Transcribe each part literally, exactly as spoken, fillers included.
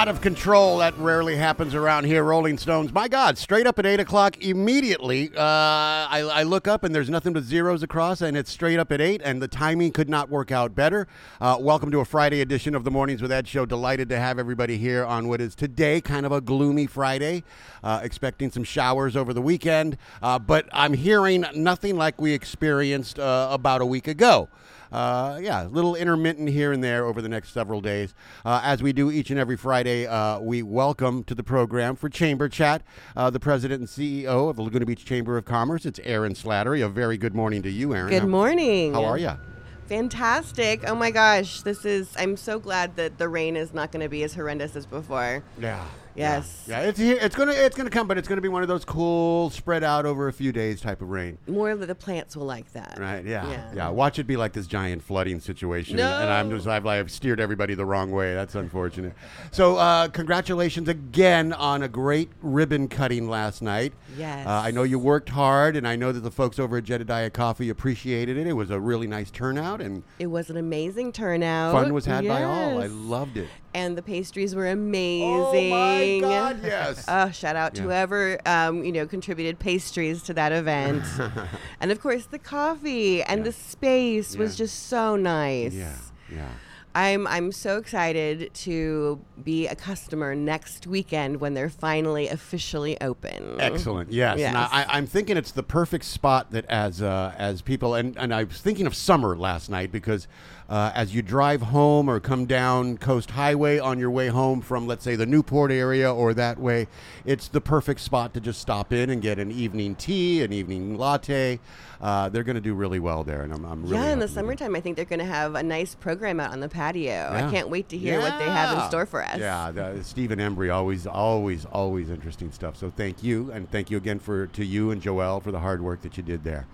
out of control. That rarely happens around here, Rolling Stones. My God, straight up at eight o'clock immediately. Uh, I, I look up and there's nothing but zeros across, and it's straight up at eight, and the timing could not work out better. Uh, welcome to a Friday edition of the Mornings with Ed show. Delighted to have everybody here on what is today kind of a gloomy Friday. Uh, expecting some showers over the weekend, uh, but I'm hearing nothing like we experienced uh, about a week ago. Uh, yeah, a little intermittent here and there over the next several days. Uh, as we do each and every Friday, uh, we welcome to the program for Chamber Chat uh, the president and C E O of the Laguna Beach Chamber of Commerce. It's Erin Slattery. A very good morning to you, Erin. Good how, morning. How are you? Fantastic. Oh my gosh, this is, I'm so glad that the rain is not going to be as horrendous as before. Yeah. Yes. Yeah, yeah it's here. It's gonna it's gonna come, but it's gonna be one of those cool, spread out over a few days type of rain. More of the plants will like that. Right. Yeah. Yeah. Yeah. Watch it be like this giant flooding situation, No. and, and I'm just I've, I've steered everybody the wrong way. That's unfortunate. So uh, congratulations again on a great ribbon cutting last night. Yes. Uh, I know you worked hard, and I know that the folks over at Jedediah Coffee appreciated it. It was a really nice turnout, and It was an amazing turnout. fun was had by all. I Yes. loved it. And the pastries were amazing. Oh my God! Yes. Oh, shout out to Yeah. whoever um, you know contributed pastries to that event, and of course the coffee and Yeah. the space was Yeah. just so nice. Yeah. Yeah. I'm I'm so excited to be a customer next weekend when they're finally officially open. Excellent. Yes. Yes. And I, I'm thinking it's the perfect spot that as uh, as people and, and I was thinking of summer last night because uh, as you drive home or come down Coast Highway on your way home from, let's say, the Newport area or that way, it's the perfect spot to just stop in and get an evening tea, an evening latte. Uh, they're going to do really well there, and I'm, I'm really Yeah, in the happy with it. summertime, I think they're going to have a nice program out on the patio. Yeah. I can't wait to hear what they have in Yeah. store for us. Yeah, the, Stephen Embry, always, always, always interesting stuff. So thank you, and thank you again for to you and Joelle for the hard work that you did there.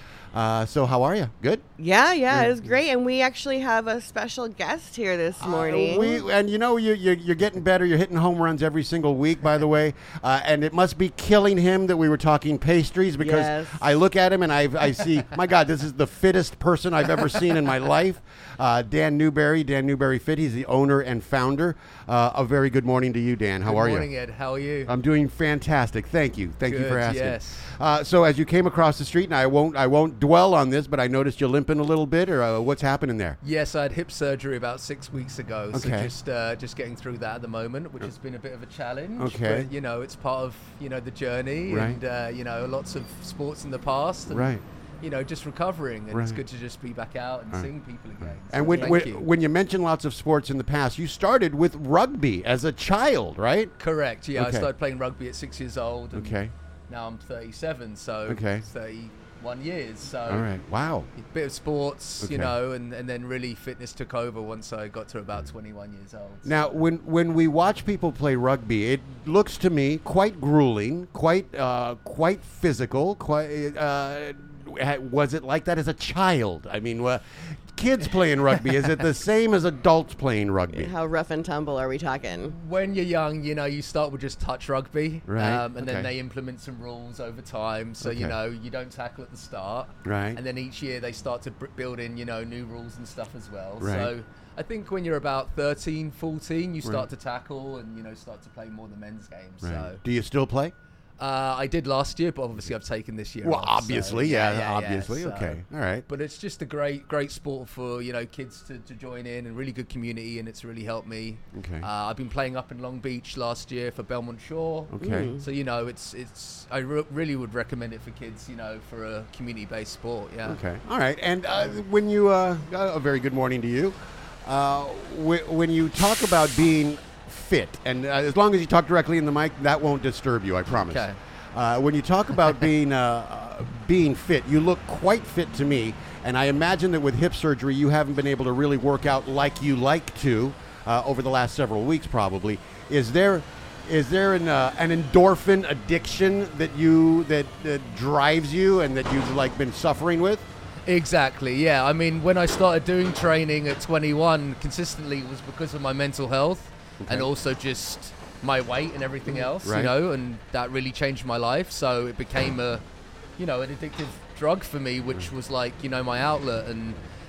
Uh, so how are you? Good? Yeah, yeah, it was great. And we actually have a special guest here this morning. Uh, we, and you know, you, you're, you're getting better. You're hitting home runs every single week, by the way. Uh, and it must be killing him that we were talking pastries because Yes. I look at him and I, I see, my God, this is the fittest person I've ever seen in my life. Uh, Dan Newberry, Dan Newberry Fit. He's the owner and founder. Uh, a very good morning to you, Dan. How Good are morning, you? Ed. How are you? I'm doing fantastic. Thank you. Thank you for Good, asking. yes. Uh, so as you came across the street, and I won't, I won't dwell on this, but I noticed you limping a little bit, or uh, what's happening there? Yes, I had hip surgery about six weeks ago, so Okay. just uh, just getting through that at the moment, which has been a bit of a challenge. Okay. But, you know, it's part of, you know, the journey Right. and, uh, you know, lots of sports in the past. And, Right. You know, just recovering, and it's Right. good to just be back out and Right. seeing people again. And So when, thank when, you. when you mention lots of sports in the past, you started with rugby as a child, right? Correct, yeah. Okay. I started playing rugby at six years old. And Okay. Now I'm thirty-seven, so Okay. thirty-one years. So All right. Wow. a bit of sports, Okay. you know, and, and then really fitness took over once I got to about twenty-one years old. Now, when when we watch people play rugby, it looks to me quite grueling, quite uh, quite physical. Quite uh, ha- was it like that as a child? I mean, uh, kids playing rugby, is it the same as adults playing rugby? How rough and tumble are we talking? When you're young, you know, you start with just touch rugby, Right, um, and okay. then they implement some rules over time. So, you Okay. know, you don't tackle at the start. Right. And then each year they start to br- build in, you know, new rules and stuff as well. Right. So I think when you're about thirteen, fourteen, you start Right. to tackle and, you know, start to play more the men's games. Right. So Do you still play? uh, I did last year, but obviously I've taken this year Well, off, so, obviously, yeah, obviously. so- Okay. All right. But it's just a great, great sport for, you know, kids to, to join in, and really good community, and it's really helped me. Okay. Uh, I've been playing up in Long Beach last year for Belmont Shore. Okay. So, you know, it's, it's, I re- really would recommend it for kids, you know, for a community-based sport, yeah. Okay. All right. And uh, when you, uh, a very good morning to you. Uh, wh- when you talk about being fit, and uh, as long as you talk directly in the mic, that won't disturb you, I promise. Okay. Uh, when you talk about being uh, uh, being fit, you look quite fit to me, and I imagine that with hip surgery, you haven't been able to really work out like you like to uh, over the last several weeks, probably. Is there is there an uh, an endorphin addiction that you that, that drives you and that you've like been suffering with? Exactly, yeah. I mean, when I started doing training at twenty-one consistently, it was because of my mental health and also just my weight and everything else, Right. you know, and that really changed my life. So it became a, you know, an addictive drug for me, which was like, you know, my outlet. And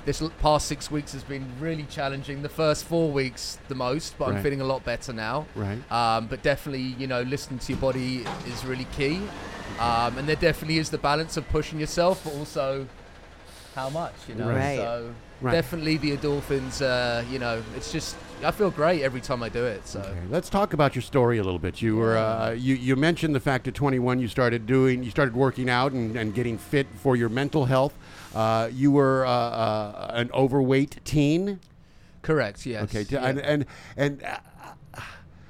this l- past six weeks has been really challenging. The first four weeks the most, but Right. I'm feeling a lot better now. Right. Um, but definitely, you know, listening to your body is really key. Um, and there definitely is the balance of pushing yourself, but also how much, you know. Right. So Right. definitely the endorphins, uh, you know, it's just, I feel great every time I do it. So. Okay, let's talk about your story a little bit. You were uh, you you mentioned the fact at twenty-one you started doing you started working out and, and getting fit for your mental health. Uh, you were uh, uh, an overweight teen. Correct. Yes. Okay, t- yeah. and and and uh,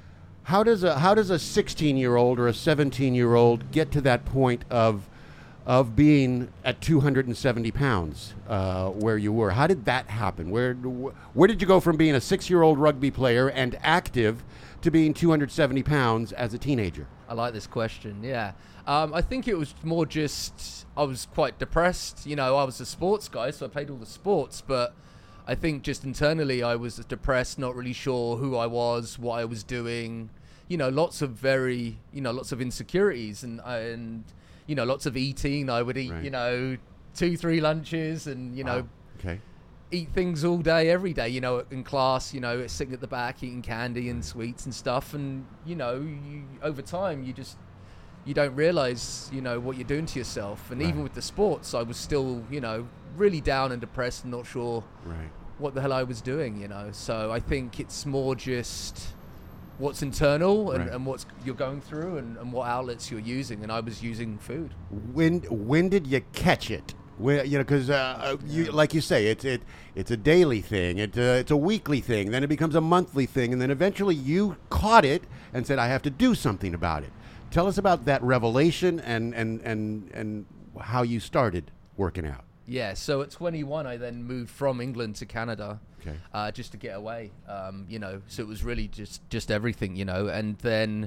how does a how does a sixteen year old or a seventeen year old get to that point of of being at two hundred seventy pounds uh, where you were? How did that happen? Where where did you go from being a six year old rugby player and active to being two hundred seventy pounds as a teenager? I like this question. Yeah. Um, I think it was more just I was quite depressed. You know, I was a sports guy, so I played all the sports, but I think just internally I was depressed, not really sure who I was, what I was doing. You know, lots of very, you know, lots of insecurities and and you know, lots of eating. I would eat, Right. you know, two, three lunches and, you know, Wow. Okay. eat things all day, every day, you know, in class, you know, sitting at the back, eating candy and sweets and stuff. And, you know, you, over time, you just, you don't realize, you know, what you're doing to yourself. And Right. even with the sports, I was still, you know, really down and depressed and not sure Right. what the hell I was doing, you know. So I think it's more just what's internal and, Right. and what's you're going through and, and what outlets you're using. And I was using food. When when did you catch it? When, you know, because uh, you, like you say, it's it it's a daily thing. It uh, it's a weekly thing. Then it becomes a monthly thing, and then eventually you caught it and said, "I have to do something about it." Tell us about that revelation and and and and how you started working out. Yeah, so at twenty-one, I then moved from England to Canada, Okay. uh, just to get away. Um, you know, so it was really just just everything, you know. And then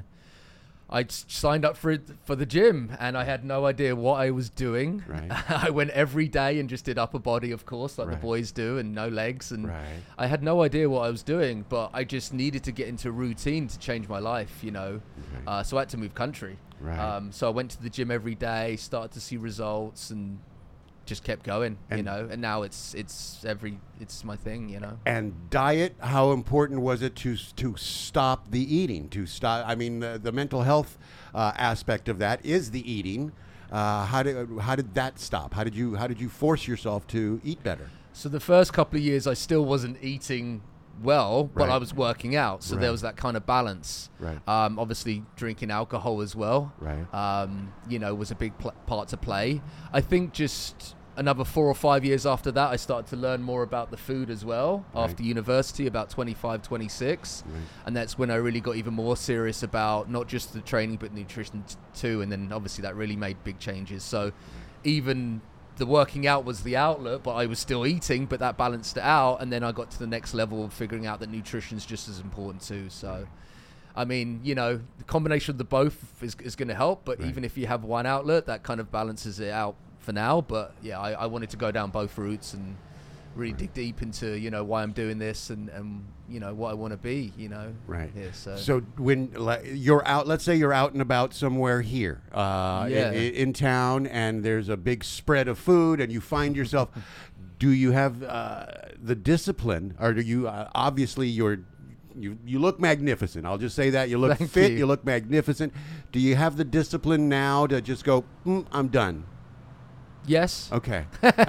I s- signed up for it, for the gym, and I had no idea what I was doing. Right. I went every day and just did upper body, of course, like Right. the boys do, and no legs. And Right. I had no idea what I was doing, but I just needed to get into a routine to change my life, you know. Okay. Uh, so I had to move country. Right. Um, so I went to the gym every day, started to see results, and just kept going, you And- know. And now it's it's every it's my thing, you know. And diet, how important was it to to stop the eating? To stop, I mean, the, the mental health uh, aspect of that is the eating. Uh, how did how did that stop? How did you how did you force yourself to eat better? So the first couple of years, I still wasn't eating well, but Right. I was working out, so Right. there was that kind of balance. Right. Um, obviously, drinking alcohol as well. Right. Um, you know, was a big pl- part to play. I think just another four or five years after that, I started to learn more about the food as well. Right. After university, about twenty-five, twenty-six, Right. and that's when I really got even more serious about not just the training but nutrition t- too. And then obviously that really made big changes. So even the working out was the outlet, but I was still eating, but that balanced it out. And then I got to the next level of figuring out that nutrition's just as important too. So, I mean, you know, the combination of the both is, is going to help, but Right. even if you have one outlet, that kind of balances it out for now. But yeah, I, I wanted to go down both routes and really dig deep into, you know, why I'm doing this and, and you know, what I want to be, you know. Right. Yeah, so. So when like, you're out, let's say you're out and about somewhere here, uh, Yeah. in, in town, and there's a big spread of food, and you find yourself, do you have uh, the discipline, or do you? Uh, obviously, you're. You, you look magnificent. I'll just say that. You look Thank fit. you. You look magnificent. Do you have the discipline now to just go, mm, I'm done? Yes. Okay.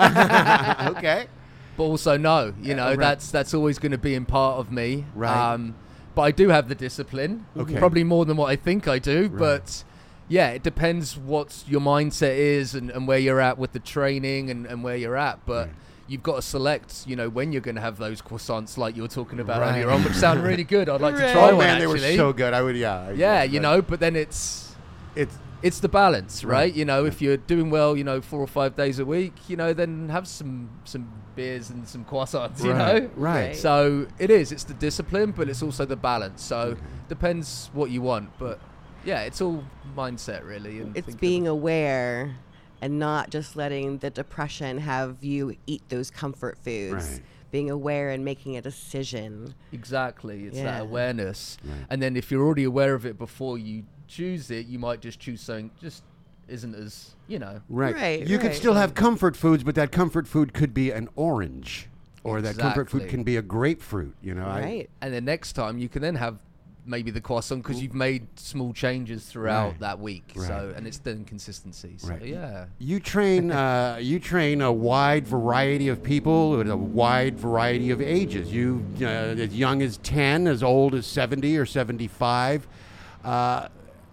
Okay. But also no, you Yeah, know, right. that's that's always going to be in part of me. Right. Um, but I do have the discipline, Okay. probably more than what I think I do. Right. But yeah, it depends what your mindset is and, and where you're at with the training and, and where you're at. But Right. you've got to select, you know, when you're going to have those croissants like you were talking about Right. earlier on, which sound really good. I'd like to Right. try Oh one man, they actually. were so good. I would, yeah. I- yeah, you but know, but then it's it's it's the balance, right? Right. You know, Right. if you're doing well, you know, four or five days a week, you know, then have some some beers and some croissants, you right, know. right. Right. So it is. It's the discipline, but it's also the balance. So Okay. depends what you want, but yeah, it's all mindset really. And It's thinking- being aware and not just letting the depression have you eat those comfort foods. Right. Being aware and making a decision. Exactly. It's Yeah. that awareness. Right. And then if you're already aware of it before you choose it, you might just choose something just isn't as, you know. Right. Right, You could right. still have comfort foods, but that comfort food could be an orange. or that comfort food Exactly. can be a grapefruit. You know, I, Right. And then next time you can then have maybe the croissant because you've made small changes throughout Right. that week. Right. So and it's then consistency. So Right. yeah. You train uh, you train a wide variety of people with a wide variety of ages. You uh, as young as ten, as old as seventy or seventy-five. Uh,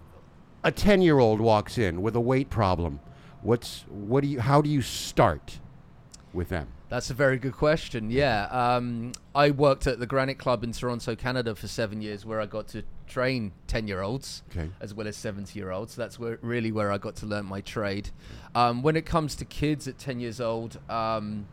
a ten-year-old walks in with a weight problem. What's what do you? How do you start with them? That's a very good question. Yeah, um, I worked at the Granite Club in Toronto, Canada for seven years where I got to train ten-year-olds Okay. as well as seventy-year-olds. That's where really where I got to learn my trade. Um, when it comes to kids at ten years old, um,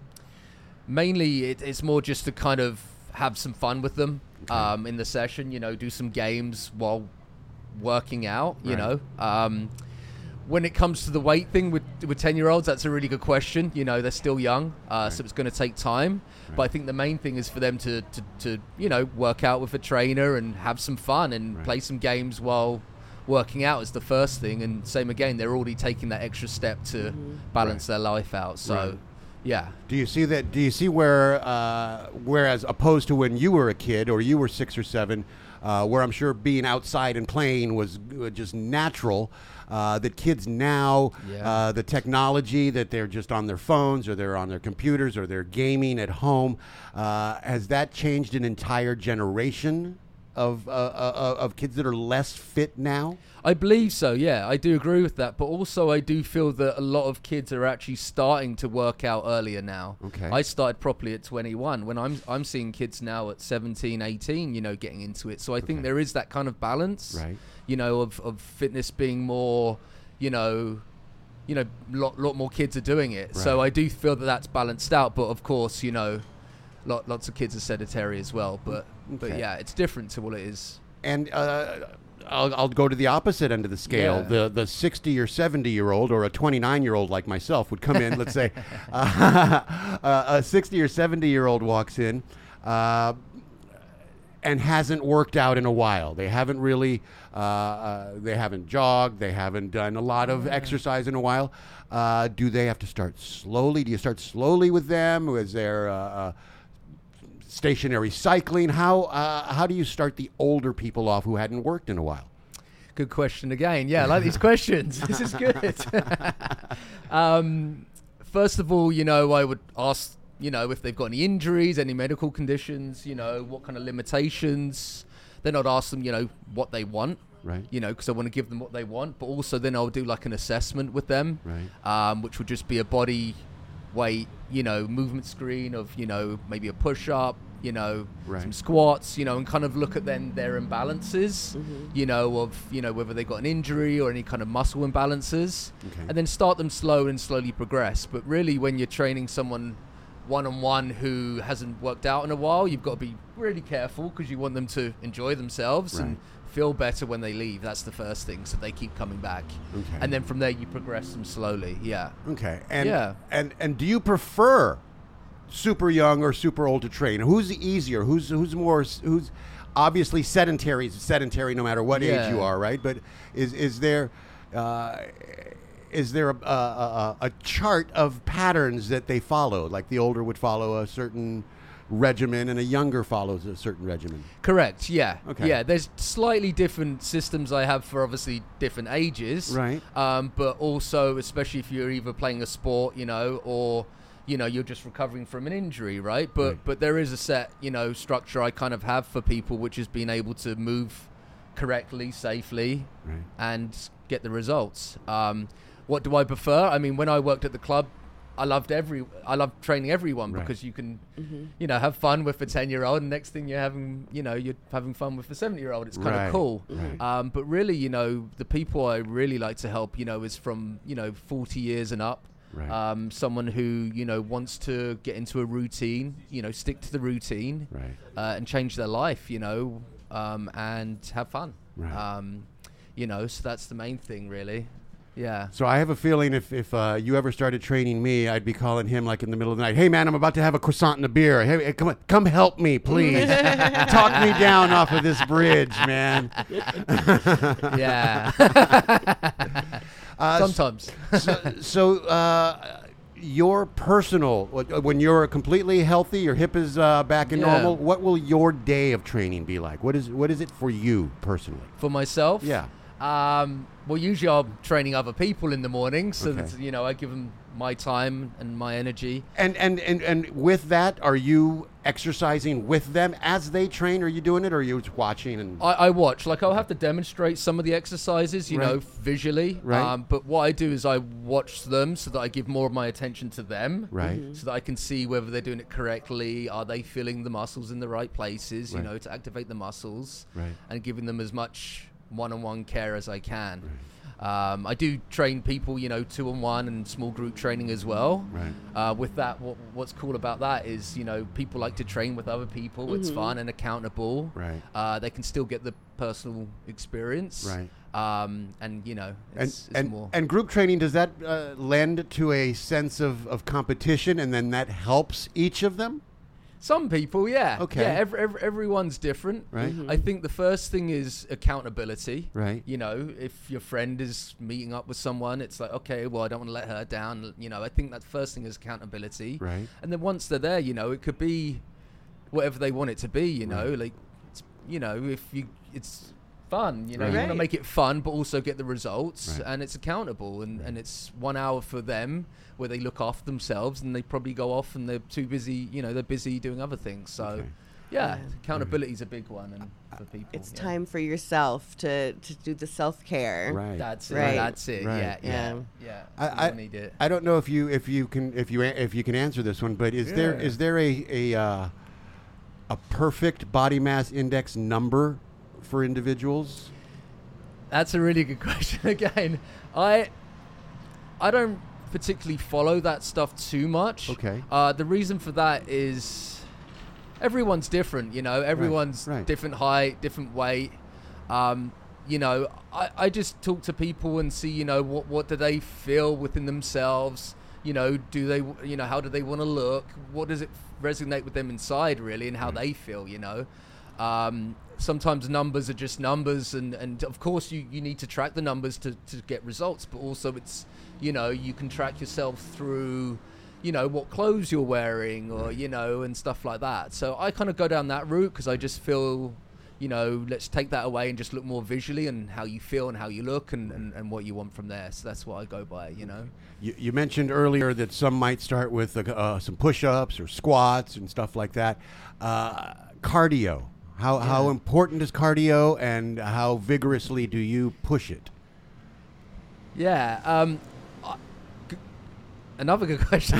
mainly it, it's more just to kind of have some fun with them um, in the session, you know, do some games while working out, you Right. know. Um, when it comes to the weight thing with with ten year olds, that's a really good question. You know, they're still young, uh, so it's going to take time. But I think the main thing is for them to, to, to, you know, work out with a trainer and have some fun and Right. play some games while working out is the first thing. And same again, they're already taking that extra step to balance Right. their life out. So, Right. yeah. Do you see that? Do you see where, uh, whereas opposed to when you were a kid or you were six or seven, uh, where I'm sure being outside and playing was uh, just natural, uh, that kids now, Yeah. uh, the technology that they're just on their phones or they're on their computers or they're gaming at home, uh, has that changed an entire generation of uh, uh, of kids that are less fit now? I believe so, yeah. I do agree with that. But also I do feel that a lot of kids are actually starting to work out earlier now. Okay. I started properly at twenty-one. When I'm I'm seeing kids now at seventeen, eighteen, you know, getting into it. So I think Okay. there is that kind of balance, Right. you know, of, of fitness being more, you know, you know, lot lot more kids are doing it. So Right. I do feel that that's balanced out. But of course, you know, lot, lots of kids are sedentary as well. But but Okay. yeah, it's different to what it is. And uh, I'll, I'll go to the opposite end of the scale. Yeah. The the sixty or seventy year old or a twenty-nine year old like myself would come in. Let's say uh, a sixty or seventy year old walks in uh, and hasn't worked out in a while. They haven't really, uh, uh, they haven't jogged. They haven't done a lot of exercise in a while. Uh, do they have to start slowly? Do you start slowly with them? Is there uh, uh, stationary cycling? How uh, how do you start the older people off who hadn't worked in a while? Good question again. Yeah, I like these questions. This is good. um, first of all, you know, I would ask, you know, if they've got any injuries, any medical conditions, you know, what kind of limitations. Then I'd ask them, you know, what they want. Right. You know, because I want to give them what they want. But also then I'll do like an assessment with them, Right. um, which would just be a body weight, you know, movement screen of, you know, maybe a push-up, you know, Right. some squats, you know, and kind of look at then their imbalances, Mm-hmm. you know, of, you know, whether they've got an injury or any kind of muscle imbalances, Okay. and then start them slow and slowly progress. But really, when you're training someone one-on-one who hasn't worked out in a while, you've got to be really careful because you want them to enjoy themselves Right. and feel better when they leave. That's the first thing, so they keep coming back. Okay. And then from there, you progress them slowly. Yeah. Okay. And Yeah. and and do you prefer super young or super old to train? Who's easier? Who's who's more who's obviously sedentary is sedentary no matter what Yeah. age you are, right? But is is there uh, is there a, a, a, a chart of patterns that they follow? Like the older would follow a certain regimen and a younger follows a certain regimen. Correct. Yeah. Okay. Yeah. There's slightly different systems I have for obviously different ages. Right. Um, but also, especially if you're either playing a sport, you know, or you know you're just recovering from an injury, right? But Right. but there is a set, you know, structure I kind of have for people, which is being able to move correctly, safely, Right. and get the results. Um, what do I prefer? I mean, when I worked at the club, I loved every. I loved training everyone Right. because you can, you know, have fun with a ten-year-old, and next thing you're having, you know, you're having fun with a seventy-year-old. It's kind Right. of cool. Right. Um, but really, you know, the people I really like to help, you know, is from you know forty years and up. Right. Um, someone who you know wants to get into a routine, you know, stick to the routine, Right. uh, and change their life, you know, um, and have fun. Right. Um, you know, so that's the main thing, really. Yeah. So I have a feeling if, if uh, you ever started training me, I'd be calling him like in the middle of the night. Hey man, I'm about to have a croissant and a beer. Hey, hey, come on, come help me, please. Talk me down off of this bridge, man. Yeah. Uh, Sometimes. so so uh, your personal, when you're completely healthy, your hip is uh, back in Yeah. normal, what will your day of training be like? What is what is it for you personally? For myself, Yeah. Um, well, usually I'm training other people in the morning, so Okay. that, you know, I give them my time and my energy. And, and and and with that, are you exercising with them as they train? Are you doing it, or are you just watching? And I, I watch, like I'll have to demonstrate some of the exercises, you Right. know, visually. Right. Um, but what I do is I watch them so that I give more of my attention to them. Right. So that I can see whether they're doing it correctly. Are they feeling the muscles in the right places, Right. you know, to activate the muscles. Right. And giving them as much one-on-one care as I can. Um, I do train people, you know, two-on-one and small group training as well. Right. Uh, with that, what, what's cool about that is, you know, people like to train with other people. It's fun and accountable. Right. Uh, they can still get the personal experience. Right. Um, and, you know, And it's, it's and, more. and group training, does that uh, lend to a sense of, of competition, and then that helps each of them? Some people, yeah. Okay. Yeah, every, every, everyone's different. Right. I think the first thing is accountability. Right. You know, if your friend is meeting up with someone, it's like, okay, well, I don't want to let her down. You know, I think that first thing is accountability. Right. And then once they're there, you know, it could be whatever they want it to be, you know, Right. like, it's, you know, if you, it's fun, you know, Right. you want to Right. make it fun, but also get the results, Right. and it's accountable, and, and it's one hour for them where they look after themselves, and they probably go off and they're too busy, you know, they're busy doing other things. So, Okay. yeah, Yeah. accountability is a big one, and for people. It's yeah. time for yourself to, to do the self-care. Right. That's it. Right. That's it. Right. Yeah, yeah, Yeah. yeah. I- We I- all need it. I don't know if you if you can if you a- if you can answer this one, but is there Yeah. is there a a uh, a perfect body mass index number for individuals? That's a really good question. Again, I I don't particularly follow that stuff too much. Okay. Uh, the reason for that is everyone's different. You know, everyone's right. different height, different weight. Um, you know, I, I just talk to people and see, you know, what what do they feel within themselves. You know, do they, you know, how do they want to look? What does it resonate with them inside, really, and how Right. they feel, you know? Um, sometimes numbers are just numbers, and, and of course you, you need to track the numbers to, to get results, but also it's, you know, you can track yourself through, you know, what clothes you're wearing, or, you know, and stuff like that. So I kind of go down that route because I just feel, you know, let's take that away and just look more visually and how you feel and how you look, and, and, and what you want from there. So that's what I go by, you know. You, you mentioned earlier that some might start with uh, uh, some push-ups or squats and stuff like that. Uh, cardio. How how Yeah. important is cardio, and how vigorously do you push it? Yeah. Um, I- g- another good question.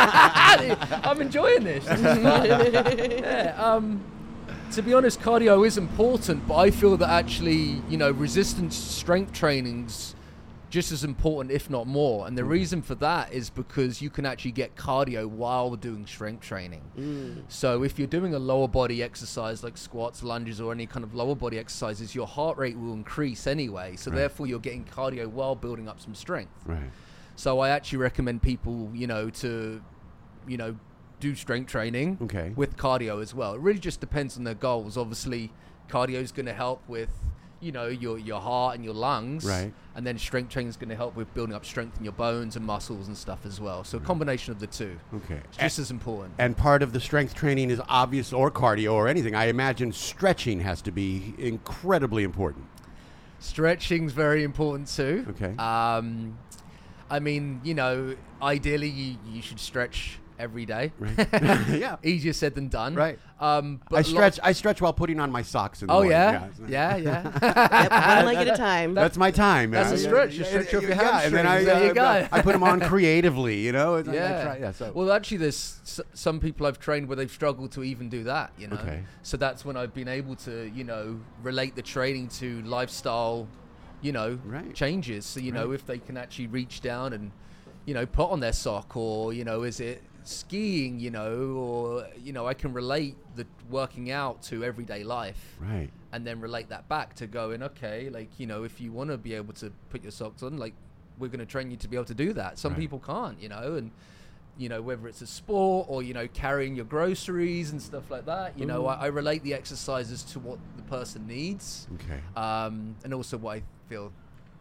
I'm enjoying this. This is fun. yeah. Um, to be honest, cardio is important, but I feel that actually, you know, resistance strength training's just as important, if not more. And the reason for that is because you can actually get cardio while doing strength training. So if you're doing a lower body exercise like squats, lunges, or any kind of lower body exercises, your heart rate will increase anyway. So Right. therefore you're getting cardio while building up some strength. Right. So I actually recommend people, you know, to, you know, do strength training Okay. with cardio as well. It really just depends on their goals. Obviously, cardio is going to help with, you know, your your heart and your lungs. Right. And then strength training is going to help with building up strength in your bones and muscles and stuff as well. So a combination of the two. Okay. It's just as important. And part of the strength training is obvious, or cardio or anything. I imagine stretching has to be incredibly important. Stretching's very important too. Okay. Um, I mean, you know, ideally you, you should stretch every day. Right. Yeah. Easier said than done. Right. Um, but I lo- stretch. I stretch while putting on my socks in the Oh morning. yeah, Yeah. yeah, yeah. Yep, one leg at a time. That's my time. That's Uh, a stretch. You stretch off your yeah, and then I, hamstrings. There you uh, go. I put them on creatively, you know. It's like I Yeah. try- yeah. So. Well, actually, there's s- some people I've trained where they've struggled to even do that. You know. Okay. So that's when I've been able to, you know, relate the training to lifestyle, you know, Right. changes. So you know, Right. if they can actually reach down and, you know, put on their sock, or you know, is it skiing, you know, or you know, I can relate the working out to everyday life. Right. And then relate that back to going, okay, like, you know, if you want to be able to put your socks on, like, we're going to train you to be able to do that. Some Right. people can't, you know, and, you know, whether it's a sport or, you know, carrying your groceries and stuff like that, you know, I, I relate the exercises to what the person needs, Okay. um, and also what I feel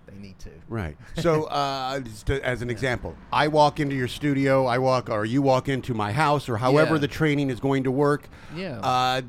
they need to. Right. So, uh, just to- as an example, I walk into your studio, I walk, or you walk into my house, or however Yeah. the training is going to work. Yeah. Uh,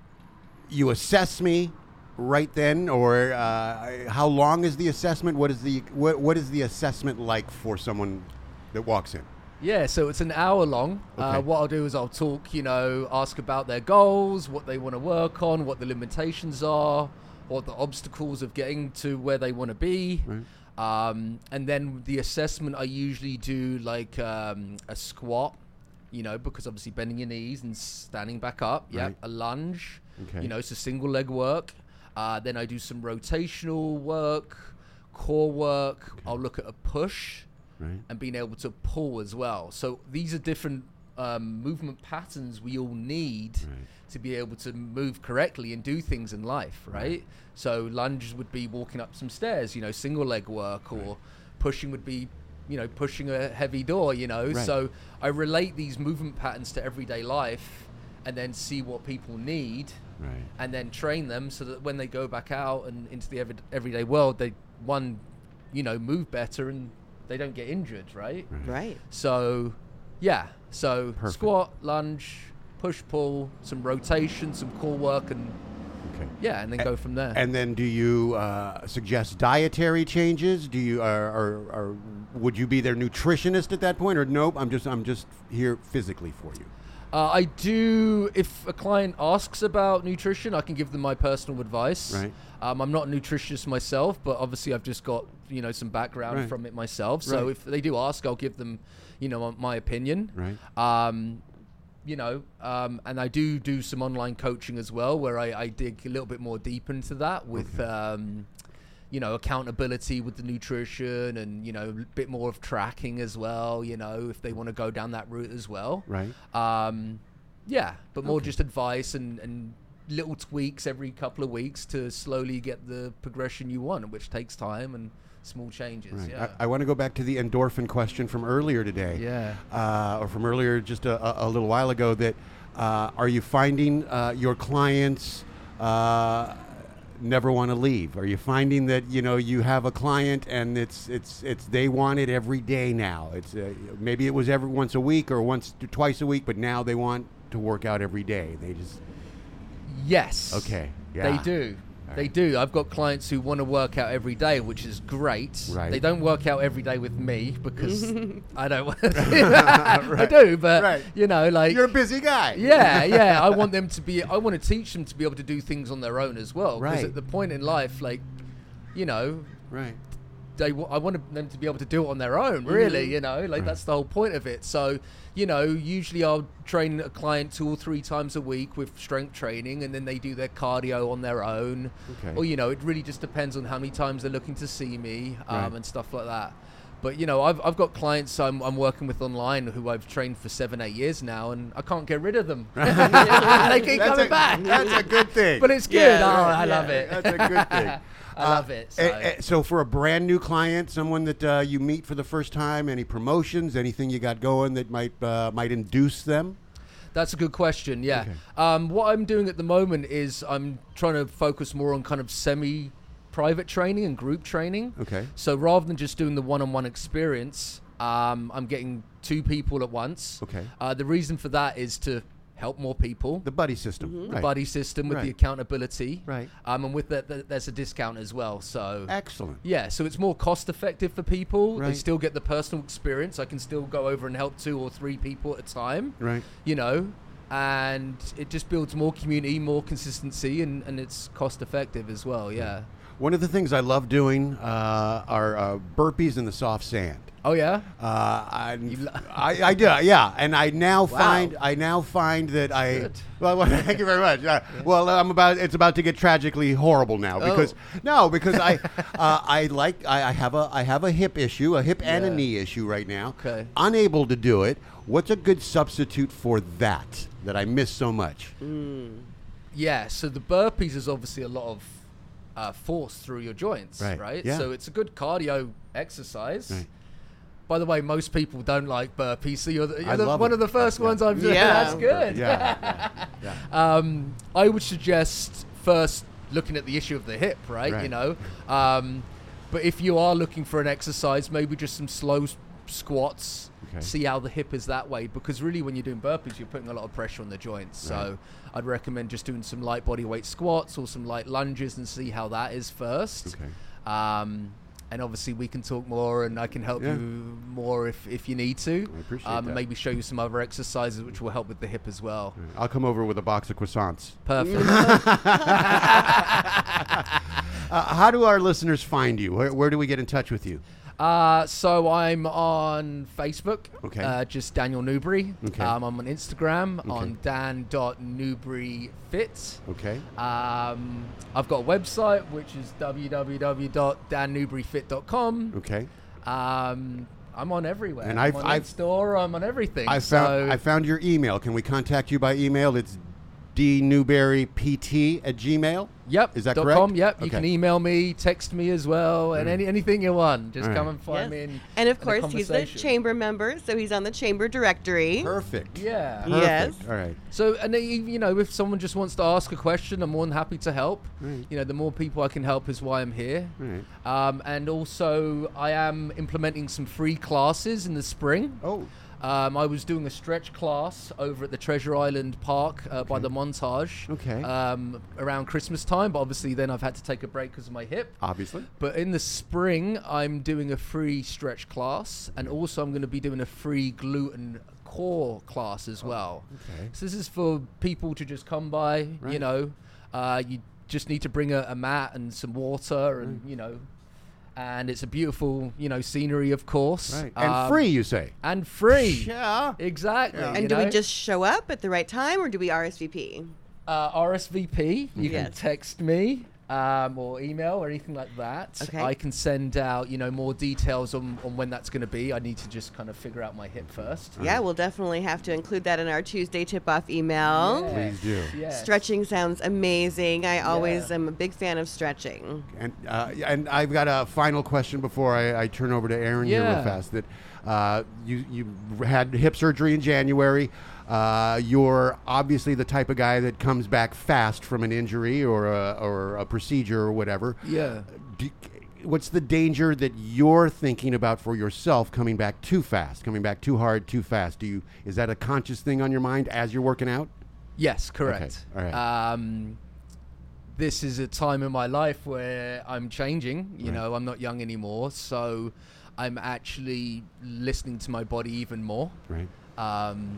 you assess me right then, or uh, how long is the assessment? What is the what, what is the assessment like for someone that walks in? Yeah, so it's an hour long. Okay. Uh, what I'll do is I'll talk, you know, ask about their goals, what they want to work on, what the limitations are, what the obstacles of getting to where they want to be. Right. Um, and then the assessment, I usually do like um, a squat, you know, because obviously bending your knees and standing back up. Yep. Right. A lunge, Okay. you know, it's a single leg work. Uh, then I do some rotational work, core work. Okay. I'll look at a push. Right. And being able to pull as well. So these are different um, movement patterns we all need Right. to be able to move correctly and do things in life, right? Right. So lunges would be walking up some stairs, you know, single leg work, or Right. pushing would be, you know, pushing a heavy door, you know. Right. So I relate these movement patterns to everyday life and then see what people need Right. and then train them so that when they go back out and into the every, everyday world, they, one, you know, move better and they don't get injured, right? Right. Right. So, yeah. So Perfect. squat, lunge, push, pull, some rotation, some core work, and Okay. yeah, and then go from there. And then, do you uh, suggest dietary changes? Do you, or, or, or would you be their nutritionist at that point, or nope? I'm just, I'm just here physically for you. Uh, I do, if a client asks about nutrition, I can give them my personal advice. Right. Um, I'm not a nutritionist myself, but obviously I've just got, you know, some background Right. from it myself. So Right. if they do ask, I'll give them, you know, my opinion. Right. Um, you know, um, and I do do some online coaching as well, where I, I dig a little bit more deep into that with, Okay. um, you know, accountability with the nutrition and, you know, a bit more of tracking as well, you know, if they want to go down that route as well. Right. Um, yeah, but more Okay. just advice and, and little tweaks every couple of weeks to slowly get the progression you want, which takes time and small changes. Right. Yeah. I, I want to go back to the endorphin question from earlier today. Yeah. Uh, or from earlier just a, a, a little while ago. That uh, are you finding uh, your clients uh, never want to leave? Are you finding that you know you have a client and it's it's it's they want it every day now? It's uh, maybe it was every once a week or once to twice a week, but now they want to work out every day. They just Yes. okay. Yeah. They do. All They right. do. I've got clients who want to work out every day, which is great. Right. They don't work out every day with me because I don't want to. I do, but Right. you know, like You're a busy guy. yeah, yeah. I want them to be. I want to teach them to be able to do things on their own as well. Because Right. at the point in life, like, you know, Right. they. w- I want them to be able to do it on their own. Really, you know, like Right. that's the whole point of it. So, you know, usually I'll train a client two or three times a week with strength training, and then they do their cardio on their own. Okay. Or you know, it really just depends on how many times they're looking to see me um, Right. and stuff like that. But you know, I've I've got clients I'm I'm working with online who I've trained for seven eight years now, and I can't get rid of them. they keep That's coming a, back. That's a good thing. But it's good. Yeah, oh, right, I yeah, love it. That's a good thing. I love it. So. Uh, eh, eh, so for a brand new client, someone that uh, you meet for the first time, any promotions, anything you got going that might uh, might induce them? That's a good question. Yeah. Okay. Um, what I'm doing at the moment is I'm trying to focus more on kind of semi-private training and group training. Okay. So rather than just doing the one-on-one experience, um, I'm getting two people at once. Okay. Uh, the reason for that is to help more people. The buddy system. The Right. buddy system with the Right. accountability. Right. Um, and with that, th- there's a discount as well. So Excellent. yeah, so it's more cost effective for people. They Right. still get the personal experience. I can still go over and help two or three people at a time. Right. You know, and it just builds more community, more consistency, and, and it's cost effective as well. Yeah. One of the things I love doing uh, are uh, burpees in the soft sand. Oh yeah. Uh, I, You lo- I, I do, yeah, and I now find I now find that I Good. well, well, thank you very much. Uh, well, I'm about it's about to get tragically horrible now because Oh. no, because I uh, I like I, I have a I have a hip issue, a hip and a Yeah. knee issue right now. Okay. Unable to do it. What's a good substitute for that that I miss so much? Yeah. So the burpees is obviously a lot of uh, force through your joints, Right. right? Yeah. So it's a good cardio exercise. Right. By the way, most people don't like burpees, so you're, the, I you're the, love one it. of the first Yeah. ones I've done. Yeah. That's good. Yeah, yeah, yeah. Um, I would suggest first looking at the issue of the hip, right? Right. You know, um, But if you are looking for an exercise, maybe just some slow s- squats, Okay. see how the hip is that way. Because really when you're doing burpees, you're putting a lot of pressure on the joints. Right. So I'd recommend just doing some light body weight squats or some light lunges and see how that is first. Okay. Um, and obviously we can talk more and I can help Yeah. you more if, if you need to. I appreciate um, that. Maybe show you some other exercises which will help with the hip as well. I'll come over with a box of croissants. Perfect. Uh, how do our listeners find you? Where, where do we get in touch with you? Uh, so I'm on Facebook, Okay. uh, just Daniel Newbury. Okay. Um, I'm on Instagram Okay. on dan dot newbury fit. Okay. Um, I've got a website which is w w w dot dan newbury fit dot com. Okay. Um, I'm on everywhere. And I'm I've- on I've- Store. I'm on everything. I so found I found your email. Can we contact you by email? It's dnewberrypt at gmail. Yep. Is that dot correct? com, yep. You Okay. can email me, text me as well, and Mm. any anything you want. Just All come right. and find Yes. me. In, And of in a course, he's a conversation. chamber member, so he's on the chamber directory. Perfect. Yeah. Perfect. Yes. All right. So, and then, you you know, if someone just wants to ask a question, I'm more than happy to help. Right. You know, the more people I can help is why I'm here. All right. Um, and also, I am implementing some free classes in the spring. Oh. Um, I was doing a stretch class over at the Treasure Island Park uh, by Okay. the Montage Okay. um, around Christmas time, but obviously then I've had to take a break because of my hip. Obviously. But in the spring, I'm doing a free stretch class, and also I'm going to be doing a free gluten core class as well. Okay. So this is for people to just come by, Right. you know, uh, you just need to bring a, a mat and some water and, Right. you know, and it's a beautiful, you know, scenery, of course. Right. And Um, free, you say? And free. Yeah. Exactly. Yeah. And you do we know? just show up at the right time, or do we R S V P? Uh, R S V P, you can Yes. text me um, or email or anything like that. Okay. I can send out, you know, more details on, on when that's going to be. I need to just kind of figure out my hip first. Yeah, we'll definitely have to include that in our Tuesday tip-off email. Please do. Yes. Stretching sounds amazing. I always Yeah. am a big fan of stretching. And uh, and I've got a final question before I, I turn over to Aaron here real Yeah. fast. That uh, you you had hip surgery in January. Uh, you're obviously the type of guy that comes back fast from an injury or a, or a procedure or whatever. Yeah. Do, what's the danger that you're thinking about for yourself coming back too fast, coming back too hard, too fast? Do you is that a conscious thing on your mind as you're working out? Yes, correct. Okay, all right. Um, this is a time in my life where I'm changing. You Right. know, I'm not young anymore, so I'm actually listening to my body even more. Right. Um,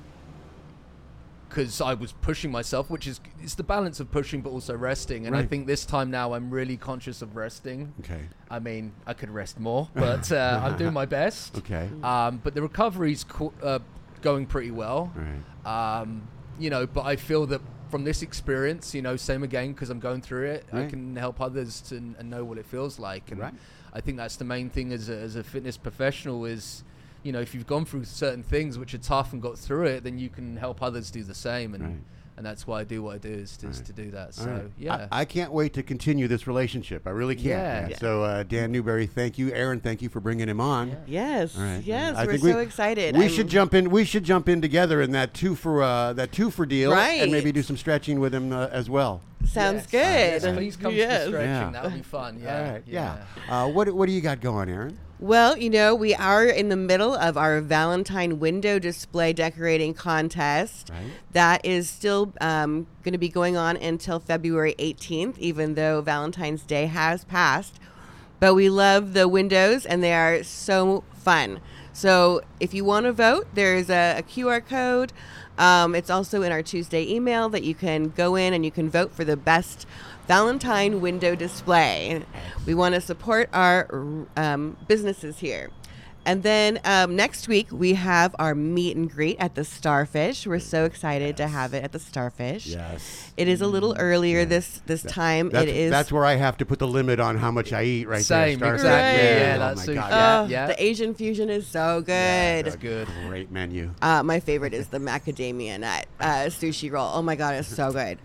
because I was pushing myself, which is it's the balance of pushing but also resting. And I Right. think this time now I'm really conscious of resting. Okay. I mean, I could rest more, but uh, I'm doing my best. Okay. Um, but the recovery's co- uh, going pretty well. Right. Um, you know, but I feel that from this experience, you know, same again, because I'm going through it, I Right. can help others to and know what it feels like. And Right. I think that's the main thing as a, as a fitness professional is, you know, if you've gone through certain things which are tough and got through it, then you can help others do the same. And Right. and that's why I do what I do is, is Right. to do that. All So, right. yeah. I, I can't wait to continue this relationship. I really can't. Yeah. man. Yeah. So, uh, Dan Newberry, thank you. Aaron, thank you for bringing him on. Yeah. Yes, All right. yes, I we're think so we- excited. We I'm- should jump in. We should jump in together in that two for uh, that two for deal, Right. and maybe do some stretching with him uh, as well. Sounds Yes. good. Yes, please come Yes. to the stretching. Yeah. That would be fun. Yeah. All right. Yeah. Uh, what What do you got going, Aaron? Well, you know, we are in the middle of our Valentine window display decorating contest. Right. That is still um, going to be going on until February eighteenth, even though Valentine's Day has passed. But we love the windows, and they are so fun. So if you want to vote, there's a, a Q R code. Um, it's also in our Tuesday email that you can go in and you can vote for the best Valentine window display. We want to support our um, businesses here. And then um, next week, we have our meet and greet at the Starfish. We're so excited to have it at the Starfish. Yes. It is a little earlier this this time. That's, it is. that's where I have to put the limit on how much I eat right Same, there. Starfish. exactly. Right. Yeah, Oh that my suits God. yeah. Oh, yeah. The Asian fusion is so good. That's good. Great menu. Uh, my favorite is the macadamia nut uh, sushi roll. Oh my God, it's so good.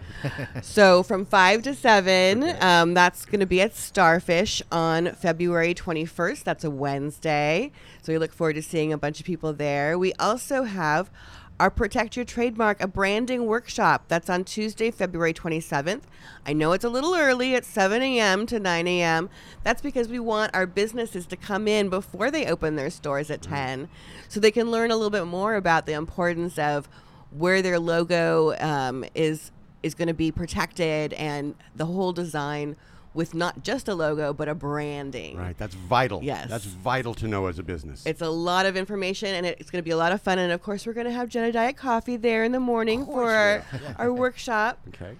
So from five to seven, um, that's going to be at Starfish on February twenty-first. That's a Wednesday. So we look forward to seeing a bunch of people there. We also have our Protect Your Trademark, a branding workshop. That's on Tuesday, February twenty-seventh. I know it's a little early at seven a.m. to nine a.m. That's because we want our businesses to come in before they open their stores at ten, so they can learn a little bit more about the importance of where their logo um, is is going to be protected, and the whole design with not just a logo, but a branding. Right, that's vital. Yes. That's vital to know as a business. It's a lot of information, and it's going to be a lot of fun. And, of course, we're going to have Jenna Diet Coffee there in the morning for our, our workshop. Okay.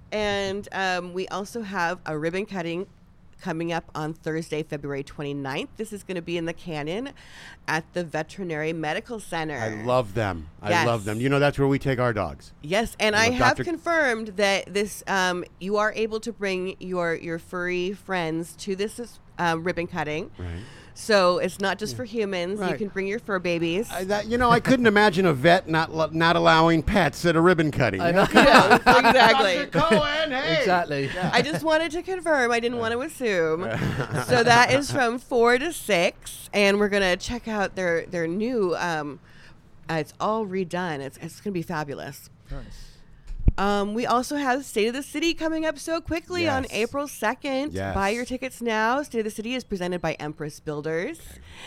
And um, we also have a ribbon cutting coming up on Thursday, February twenty-ninth. This is going to be in the Canyon at the Veterinary Medical Center. I love them. I Yes. love them. You know, that's where we take our dogs. Yes, and I I love have Doctor confirmed that this um, you are able to bring your your furry friends to this uh, ribbon cutting. Right. So it's not just for humans. You Right. can bring your fur babies. I, that, you know, I couldn't imagine a vet not lo- not allowing pets at a ribbon cutting. I know. Yeah, exactly. Doctor Cohen, hey. Exactly. I just wanted to confirm. I didn't want to assume. So that is from four to six, and we're gonna check out their their new. Um, uh, it's all redone. It's it's gonna be fabulous. Nice. Um, we also have State of the City coming up so quickly on Yes. April second. Yes. Buy your tickets now. State of the City is presented by Empress Builders.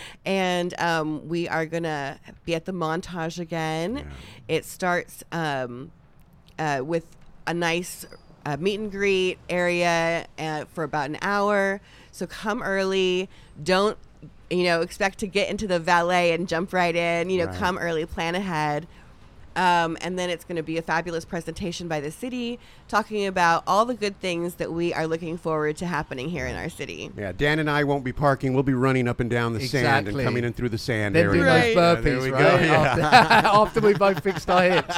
And um, we are going to be at the Montage again. Yeah. It starts um, uh, with a nice uh, meet and greet area uh, for about an hour. So come early. Don't, you know, expect to get into the valet and jump right in. You know, Right. come early, plan ahead. Um, and then it's going to be a fabulous presentation by the city talking about all the good things that we are looking forward to happening here in our city. Yeah, Dan and I won't be parking. We'll be running up and down the sand and Exactly. coming in through the sand Then area. do Right. those Yeah, there burpees, we right? go, yeah. After, after we both fixed our hips.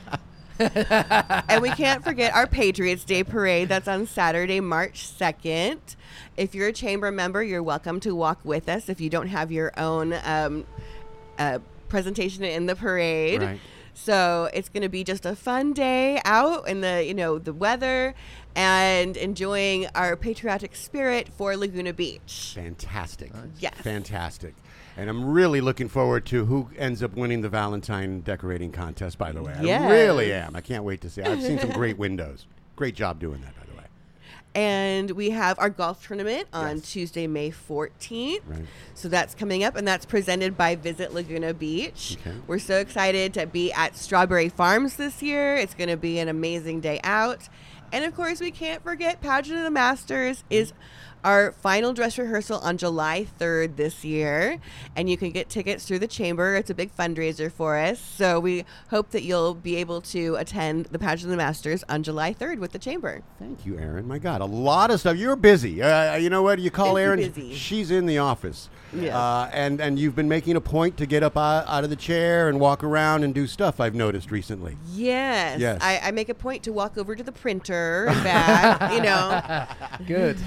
And we can't forget our Patriots Day Parade. That's on Saturday, March second. If you're a chamber member, you're welcome to walk with us if you don't have your own um, uh, presentation in the parade. Right. So it's going to be just a fun day out in the, you know, the weather and enjoying our patriotic spirit for Laguna Beach. Fantastic. Yes. Fantastic. And I'm really looking forward to who ends up winning the Valentine decorating contest, by the way. I Yes. really am. I can't wait to see. I've seen some great windows. Great job doing that, by the way. And we have our golf tournament on Yes. Tuesday, May fourteenth. Right. So that's coming up, and that's presented by Visit Laguna Beach. Okay. We're so excited to be at Strawberry Farms this year. It's going to be an amazing day out. And of course, we can't forget Pageant of the Masters is our final dress rehearsal on July third this year. And you can get tickets through the chamber. It's a big fundraiser for us. So we hope that you'll be able to attend the Pageant of the Masters on July third with the chamber. Thank you, Erin. My God, a lot of stuff. You're busy. Uh, you know what? You call Busy, Erin. busy. She's in the office. Yeah. Uh, and, and you've been making a point to get up out, out of the chair and walk around and do stuff, I've noticed recently. Yes. Yes. I, I make a point to walk over to the printer and back, you know. Good.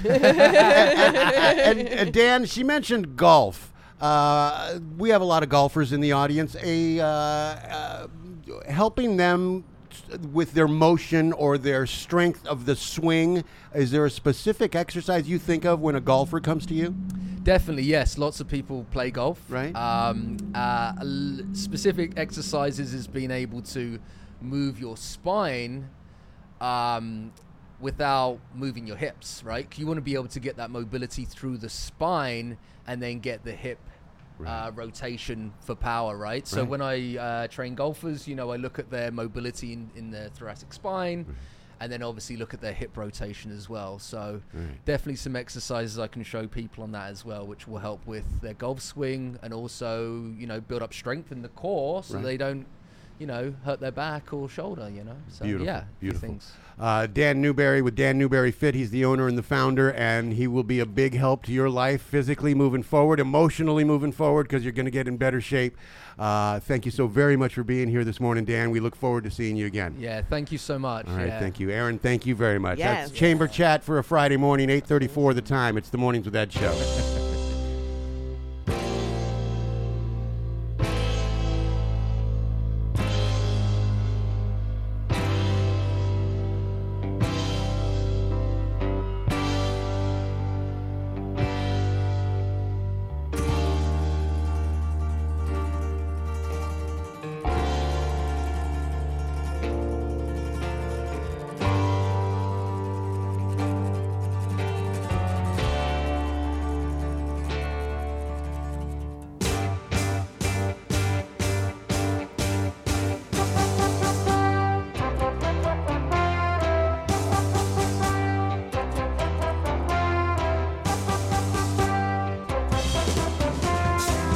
and, and Dan, she mentioned golf. Uh, we have a lot of golfers in the audience. A uh, uh, helping them with their motion or their strength of the swing. Is there a specific exercise you think of when a golfer comes to you? Definitely, yes. Lots of people play golf. Right. Um, uh, l- specific exercises is being able to move your spine um, without moving your hips, right? You want to be able to get that mobility through the spine and then get the hip Right. uh, rotation for power, right? So Right. when I uh, train golfers, you know, I look at their mobility in, in their thoracic spine. Right. And then obviously look at their hip rotation as well. So Right. definitely some exercises I can show people on that as well, which will help with their golf swing and also, you know, build up strength in the core so Right. they don't, you know, hurt their back or shoulder, you know. So Beautiful, yeah, few beautiful. things. Uh, Dan Newberry with Dan Newberry Fit. He's the owner and the founder, and he will be a big help to your life physically moving forward, emotionally moving forward, because you're going to get in better shape. Uh, thank you so very much for being here this morning, Dan. We look forward to seeing you again. Yeah, thank you so much. All right, yeah. thank you. Erin, thank you very much. Yes. That's Chamber Chat for a Friday morning, eight thirty-four the time. It's the Mornings with Ed show.